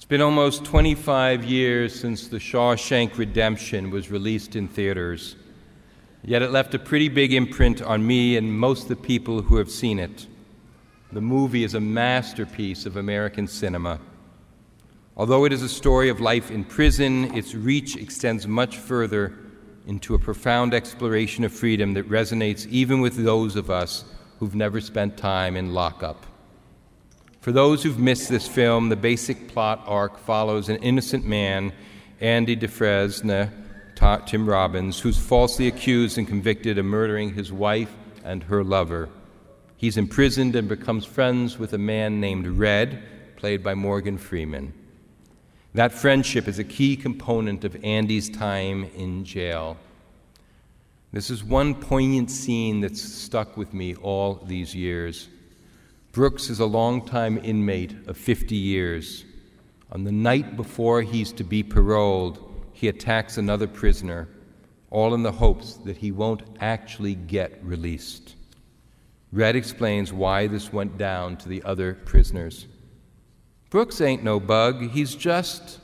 been almost 25 years since The Shawshank Redemption was released in theaters, yet it left a pretty big imprint on me and most of the people who have seen it. The movie is a masterpiece of American cinema. Although it is a story of life in prison, its reach extends much further into a profound exploration of freedom that resonates even with those of us who've never spent time in lockup. For those who've missed this film, the basic plot arc follows an innocent man, Andy Dufresne, Tim Robbins, who's falsely accused and convicted of murdering his wife and her lover. He's imprisoned and becomes friends with a man named Red, played by Morgan Freeman. That friendship is a key component of Andy's time in jail. This is one poignant scene that's stuck with me all these years. Brooks is a longtime inmate of 50 years. On the night before he's to be paroled, he attacks another prisoner, all in the hopes that he won't actually get released. Red explains why this went down to the other prisoners. Brooks ain't no bug. He's just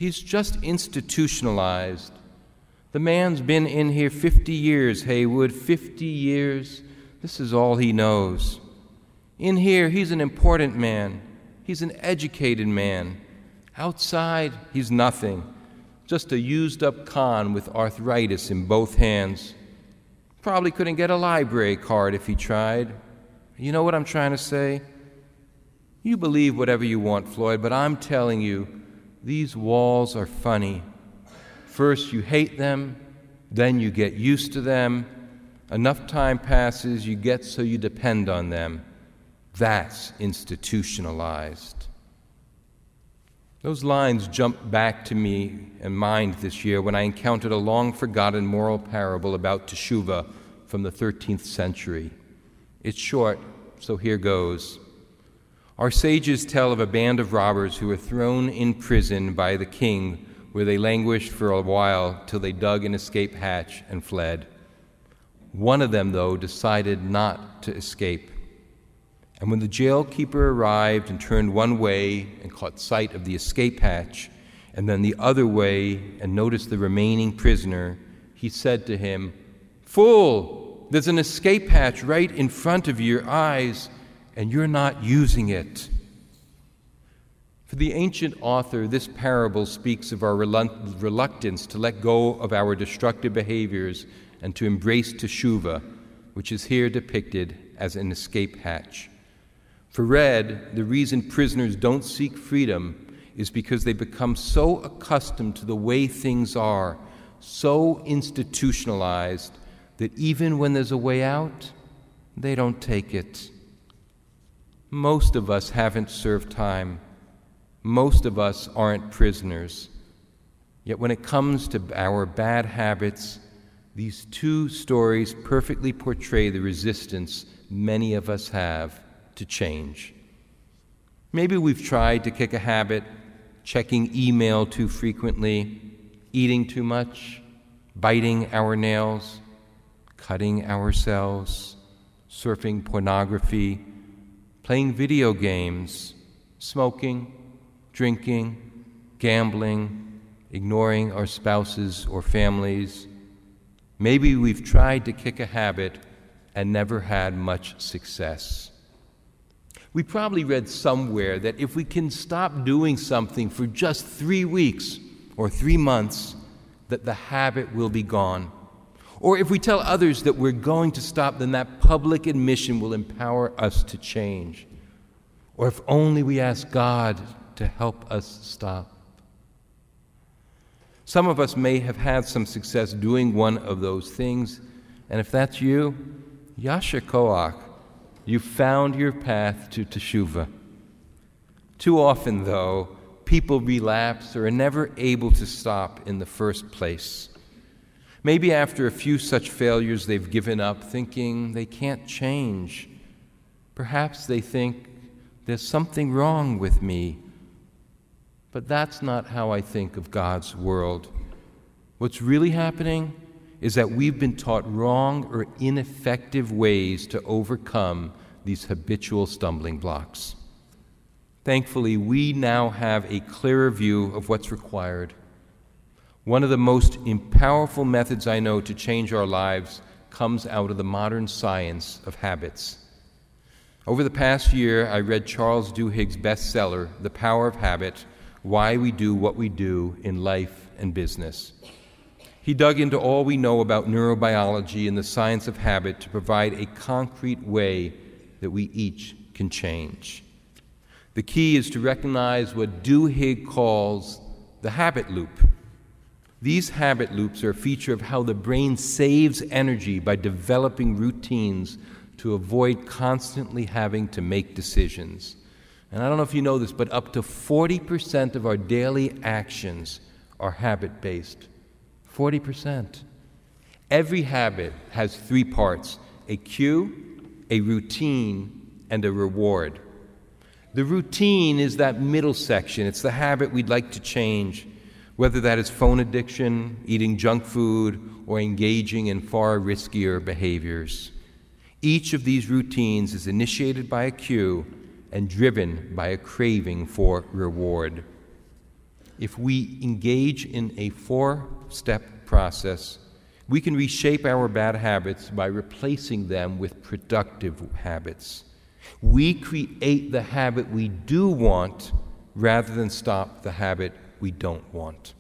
institutionalized. The man's been in here 50 years, Haywood, 50 years. This is all he knows. In here, he's an important man. He's an educated man. Outside, he's nothing. Just a used-up con with arthritis in both hands. Probably couldn't get a library card if he tried. You know what I'm trying to say? You believe whatever you want, Floyd, but I'm telling you, these walls are funny. First you hate them, then you get used to them. Enough time passes, you get so you depend on them. That's institutionalized. Those lines jumped back to me in mind this year when I encountered a long-forgotten moral parable about teshuvah from the 13th century. It's short, so here goes. Our sages tell of a band of robbers who were thrown in prison by the king, where they languished for a while till they dug an escape hatch and fled. One of them, though, decided not to escape. And when the jailkeeper arrived and turned one way and caught sight of the escape hatch, and then the other way and noticed the remaining prisoner, he said to him, "Fool, there's an escape hatch right in front of your eyes, and you're not using it." For the ancient author, this parable speaks of our reluctance to let go of our destructive behaviors and to embrace teshuvah, which is here depicted as an escape hatch. For Red, the reason prisoners don't seek freedom is because they become so accustomed to the way things are, so institutionalized, that even when there's a way out, they don't take it. Most of us haven't served time. Most of us aren't prisoners. Yet when it comes to our bad habits, these two stories perfectly portray the resistance many of us have to change. Maybe we've tried to kick a habit, checking email too frequently, eating too much, biting our nails, cutting ourselves, surfing pornography, playing video games, smoking, drinking, gambling, ignoring our spouses or families. Maybe we've tried to kick a habit and never had much success. We probably read somewhere that if we can stop doing something for just 3 weeks or 3 months, that the habit will be gone. Or if we tell others that we're going to stop, then that public admission will empower us to change. Or if only we ask God to help us stop. Some of us may have had some success doing one of those things, and if that's you, Yasher Koach, you found your path to teshuvah. Too often, though, people relapse or are never able to stop in the first place. Maybe after a few such failures, they've given up, thinking they can't change. Perhaps they think, there's something wrong with me. But that's not how I think of God's world. What's really happening is that we've been taught wrong or ineffective ways to overcome these habitual stumbling blocks. Thankfully, we now have a clearer view of what's required. One of the most powerful methods I know to change our lives comes out of the modern science of habits. Over the past year, I read Charles Duhigg's bestseller, The Power of Habit: Why We Do What We Do in Life and Business. He dug into all we know about neurobiology and the science of habit to provide a concrete way that we each can change. The key is to recognize what Duhigg calls the habit loop. These habit loops are a feature of how the brain saves energy by developing routines to avoid constantly having to make decisions. And I don't know if you know this, but up to 40% of our daily actions are habit-based. 40%. Every habit has three parts: a cue, a routine, and a reward. The routine is that middle section. It's the habit we'd like to change, whether that is phone addiction, eating junk food, or engaging in far riskier behaviors. Each of these routines is initiated by a cue and driven by a craving for reward. If we engage in a four-step process, we can reshape our bad habits by replacing them with productive habits. We create the habit we do want rather than stop the habit we don't want.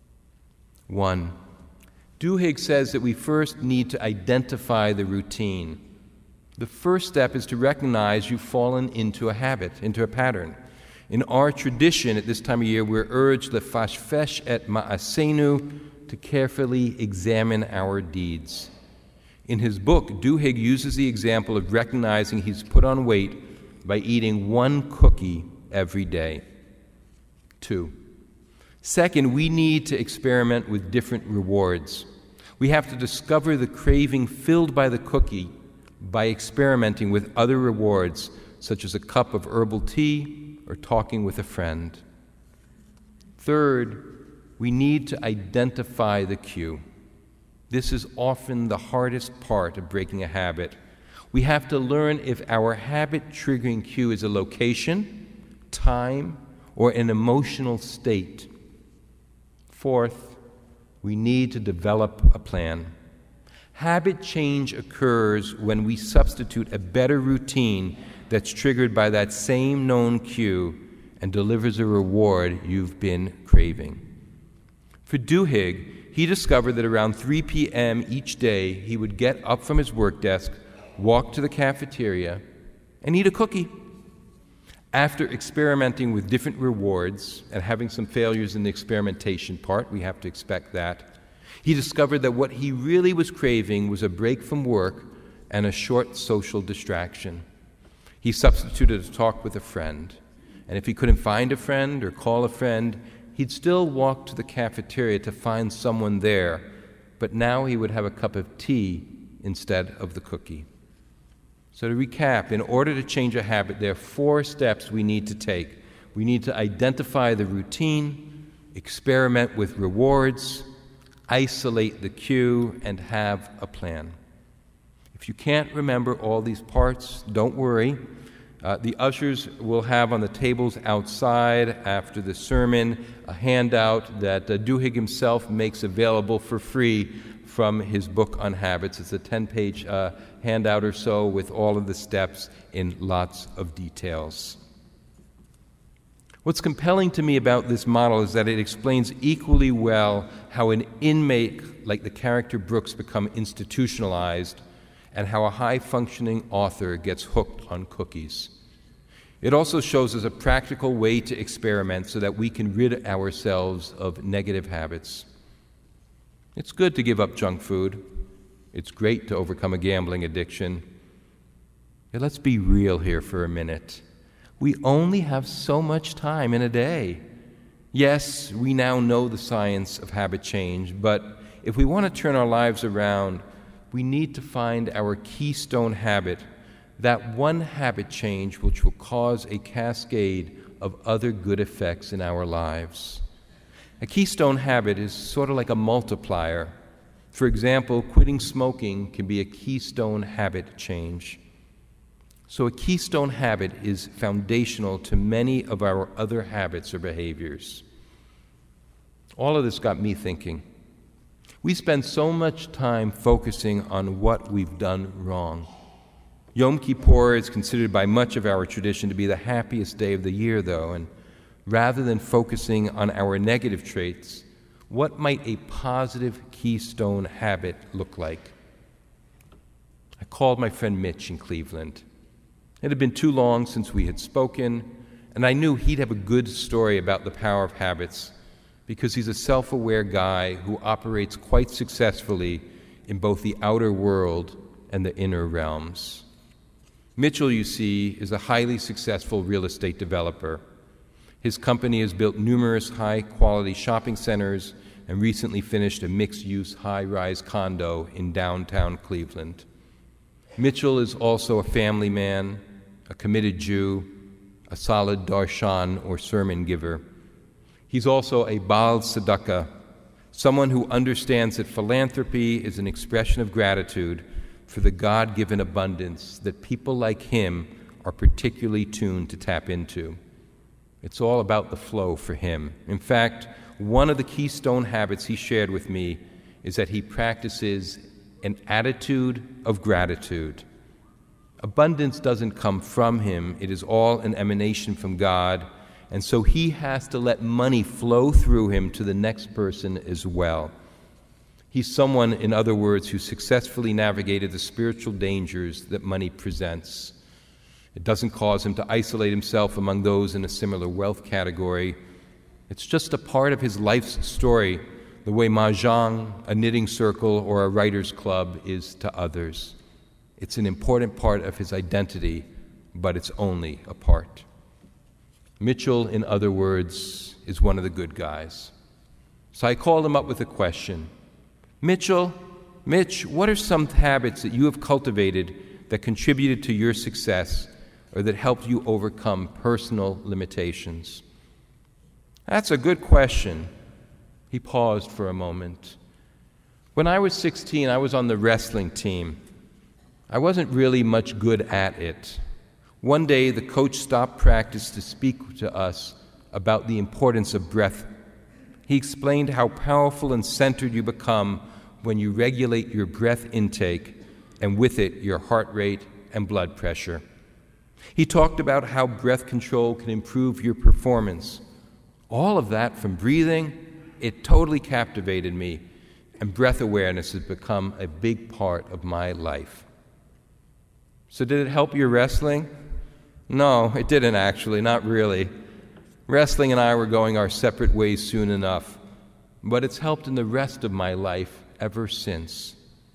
1. Duhigg says that we first need to identify the routine. The first step is to recognize you've fallen into a habit, into a pattern. In our tradition at this time of year, we're urged lefashfesh et ma'asenu, to carefully examine our deeds. In his book, Duhigg uses the example of recognizing he's put on weight by eating one cookie every day. 2. Second, we need to experiment with different rewards. We have to discover the craving filled by the cookie by experimenting with other rewards, such as a cup of herbal tea or talking with a friend. Third, we need to identify the cue. This is often the hardest part of breaking a habit. We have to learn if our habit-triggering cue is a location, time, or an emotional state. Fourth, we need to develop a plan. Habit change occurs when we substitute a better routine that's triggered by that same known cue and delivers a reward you've been craving. For Duhigg, he discovered that around 3 p.m. each day, he would get up from his work desk, walk to the cafeteria, and eat a cookie. After experimenting with different rewards and having some failures in the experimentation part, we have to expect that, he discovered that what he really was craving was a break from work and a short social distraction. He substituted a talk with a friend, and if he couldn't find a friend or call a friend, he'd still walk to the cafeteria to find someone there, but now he would have a cup of tea instead of the cookie. So to recap, in order to change a habit, there are 4 steps we need to take. We need to identify the routine, experiment with rewards, isolate the cue, and have a plan. If you can't remember all these parts, don't worry. The ushers will have on the tables outside after the sermon a handout that Duhigg himself makes available for free from his book on habits. It's a 10-page handout or so with all of the steps in lots of details. What's compelling to me about this model is that it explains equally well how an inmate like the character Brooks become institutionalized and how a high-functioning author gets hooked on cookies. It also shows us a practical way to experiment so that we can rid ourselves of negative habits. It's good to give up junk food. It's great to overcome a gambling addiction. But let's be real here for a minute. We only have so much time in a day. Yes, we now know the science of habit change, but if we want to turn our lives around, we need to find our keystone habit, that one habit change which will cause a cascade of other good effects in our lives. A keystone habit is sort of like a multiplier. For example, quitting smoking can be a keystone habit change. So a keystone habit is foundational to many of our other habits or behaviors. All of this got me thinking. We spend so much time focusing on what we've done wrong. Yom Kippur is considered by much of our tradition to be the happiest day of the year, though, and rather than focusing on our negative traits, what might a positive keystone habit look like? I called my friend Mitch in Cleveland. It had been too long since we had spoken, and I knew he'd have a good story about the power of habits because he's a self-aware guy who operates quite successfully in both the outer world and the inner realms. Mitchell, you see, is a highly successful real estate developer. His company has built numerous high-quality shopping centers and recently finished a mixed-use high-rise condo in downtown Cleveland. Mitchell is also a family man, a committed Jew, a solid darshan or sermon giver. He's also a Baal Tzedakah, someone who understands that philanthropy is an expression of gratitude for the God-given abundance that people like him are particularly tuned to tap into. It's all about the flow for him. In fact, one of the keystone habits he shared with me is that he practices an attitude of gratitude. Abundance doesn't come from him. It is all an emanation from God, and so he has to let money flow through him to the next person as well. He's someone, in other words, who successfully navigated the spiritual dangers that money presents. It doesn't cause him to isolate himself among those in a similar wealth category. It's just a part of his life's story, the way mahjong, a knitting circle, or a writer's club is to others. It's an important part of his identity, but it's only a part. Mitchell, in other words, is one of the good guys. So I called him up with a question. Mitch, what are some habits that you have cultivated that contributed to your success or that helped you overcome personal limitations? That's a good question. He paused for a moment. When I was 16, I was on the wrestling team. I wasn't really much good at it. One day, the coach stopped practice to speak to us about the importance of breath. He explained how powerful and centered you become when you regulate your breath intake and with it your heart rate and blood pressure. He talked about how breath control can improve your performance. All of that from breathing, it totally captivated me, and breath awareness has become a big part of my life. So did it help your wrestling? No, it didn't actually, not really. Wrestling and I were going our separate ways soon enough, but it's helped in the rest of my life ever since.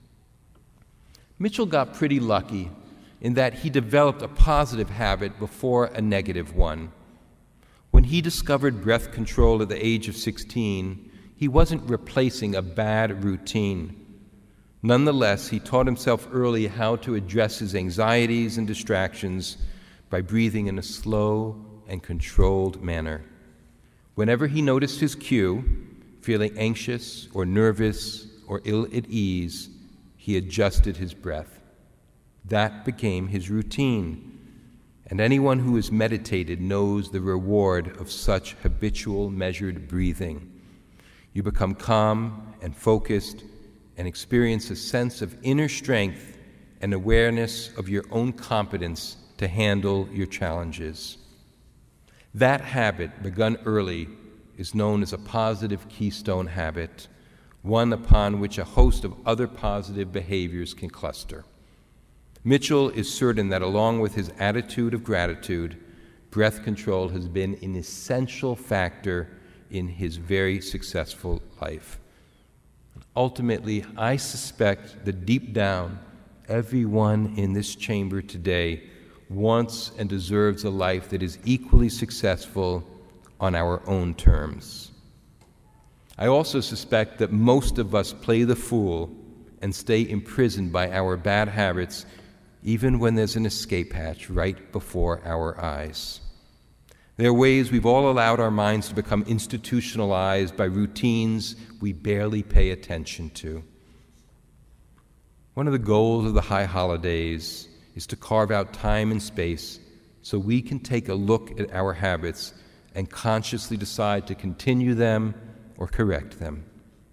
Mitchell got pretty lucky in that he developed a positive habit before a negative one. When he discovered breath control at the age of 16, he wasn't replacing a bad routine. Nonetheless, he taught himself early how to address his anxieties and distractions by breathing in a slow and controlled manner. Whenever he noticed his cue, feeling anxious or nervous or ill at ease, he adjusted his breath. That became his routine, and anyone who has meditated knows the reward of such habitual, measured breathing. You become calm and focused and experience a sense of inner strength and awareness of your own competence to handle your challenges. That habit, begun early, is known as a positive keystone habit, one upon which a host of other positive behaviors can cluster. Mitchell is certain that along with his attitude of gratitude, breath control has been an essential factor in his very successful life. Ultimately, I suspect that deep down, everyone in this chamber today wants and deserves a life that is equally successful on our own terms. I also suspect that most of us play the fool and stay imprisoned by our bad habits even when there's an escape hatch right before our eyes. There are ways we've all allowed our minds to become institutionalized by routines we barely pay attention to. One of the goals of the high holidays is to carve out time and space so we can take a look at our habits and consciously decide to continue them or correct them.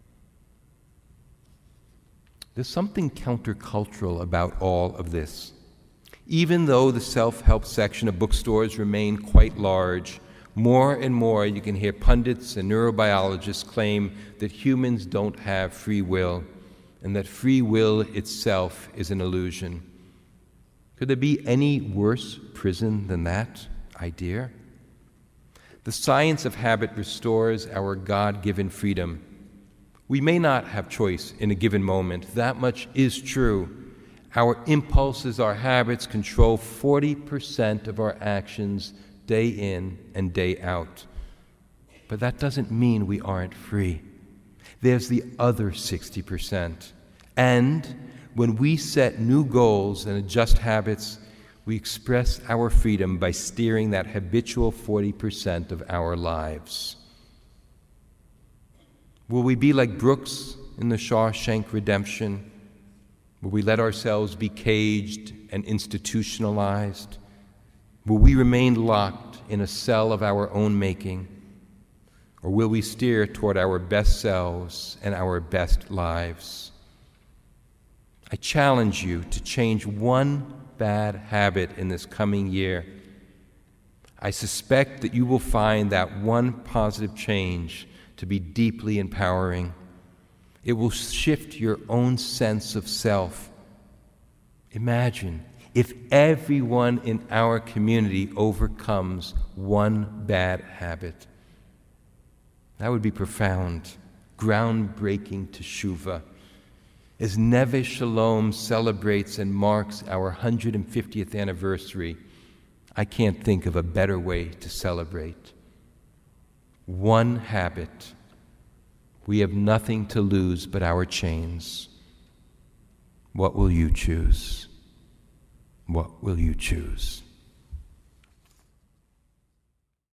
There's something countercultural about all of this. Even though the self-help section of bookstores remain quite large, more and more you can hear pundits and neurobiologists claim that humans don't have free will and that free will itself is an illusion. Could there be any worse prison than that idea? The science of habit restores our God-given freedom. We may not have choice in a given moment. That much is true. Our impulses, our habits control 40% of our actions day in and day out. But that doesn't mean we aren't free. There's the other 60%. And when we set new goals and adjust habits, we express our freedom by steering that habitual 40% of our lives. Will we be like Brooks in the Shawshank Redemption? Will we let ourselves be caged and institutionalized? Will we remain locked in a cell of our own making? Or will we steer toward our best selves and our best lives? I challenge you to change one bad habit in this coming year. I suspect that you will find that one positive change to be deeply empowering. It will shift your own sense of self. Imagine if everyone in our community overcomes one bad habit. That would be profound, groundbreaking teshuvah. As Neve Shalom celebrates and marks our 150th anniversary, I can't think of a better way to celebrate. One habit. We have nothing to lose but our chains. What will you choose? What will you choose?